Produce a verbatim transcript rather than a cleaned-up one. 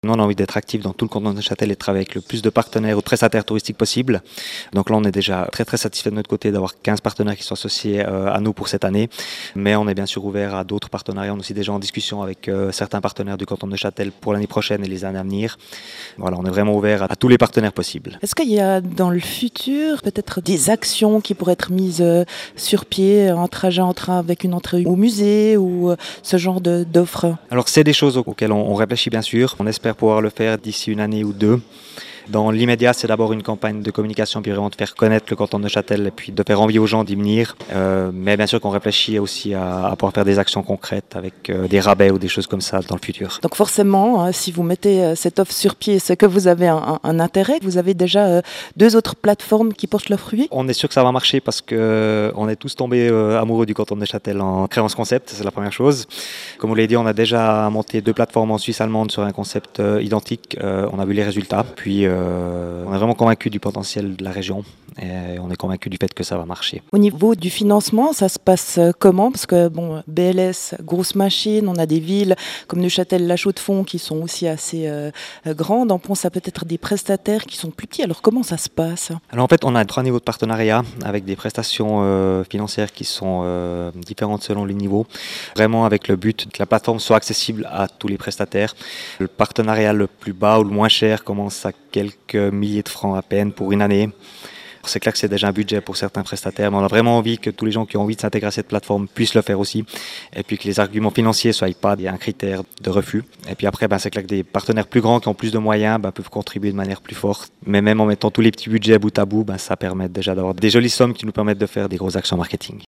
Nous, on a envie d'être actifs dans tout le canton de Neuchâtel et de travailler avec le plus de partenaires ou de prestataires touristiques possible. Donc là, on est déjà très très satisfait de notre côté d'avoir quinze partenaires qui sont associés euh, à nous pour cette année. Mais on est bien sûr ouvert à d'autres partenariats. On est aussi déjà en discussion avec euh, certains partenaires du canton de Neuchâtel pour l'année prochaine et les années à venir. Voilà, on est vraiment ouvert à, à tous les partenaires possibles. Est-ce qu'il y a dans le futur peut-être des actions qui pourraient être mises euh, sur pied, un trajet en train avec une entrée au musée ou euh, ce genre de, d'offres? Alors c'est des choses auxquelles on, on réfléchit bien sûr. On espère pouvoir le faire d'ici une année ou deux. Dans l'immédiat, c'est d'abord une campagne de communication, puis vraiment de faire connaître le canton de Neuchâtel et puis de faire envie aux gens d'y venir. Euh, mais bien sûr qu'on réfléchit aussi à, à pouvoir faire des actions concrètes avec euh, des rabais ou des choses comme ça dans le futur. Donc forcément, hein, si vous mettez euh, cette offre sur pied, c'est que vous avez un, un, un intérêt. Vous avez déjà euh, deux autres plateformes qui portent leurs fruits. On est sûr que ça va marcher parce qu'on est tous tombés euh, amoureux du canton de Neuchâtel en créant ce concept, c'est la première chose. Comme vous l'avez dit, on a déjà monté deux plateformes en Suisse allemande sur un concept euh, identique. Euh, on a vu les résultats. Puis euh, on est vraiment convaincu du potentiel de la région et on est convaincu du fait que ça va marcher. Au niveau du financement, ça se passe comment? Parce que bon, B L S, grosse machine, on a des villes comme Neuchâtel, La Chaux-de-Fonds qui sont aussi assez euh, grandes. On pense à peut-être des prestataires qui sont plus petits. Alors comment ça se passe? Alors en fait, on a trois niveaux de partenariat avec des prestations euh, financières qui sont euh, différentes selon les niveaux. Vraiment avec le but que la plateforme soit accessible à tous les prestataires. Le partenariat le plus bas ou le moins cher commence à quelques milliers de francs à peine pour une année. C'est clair que c'est déjà un budget pour certains prestataires, mais on a vraiment envie que tous les gens qui ont envie de s'intégrer à cette plateforme puissent le faire aussi. Et puis que les arguments financiers ne soient pas un critère de refus. Et puis après, ben, c'est clair que des partenaires plus grands qui ont plus de moyens ben, peuvent contribuer de manière plus forte. Mais même en mettant tous les petits budgets bout à bout, ben, ça permet déjà d'avoir des jolies sommes qui nous permettent de faire des grosses actions marketing.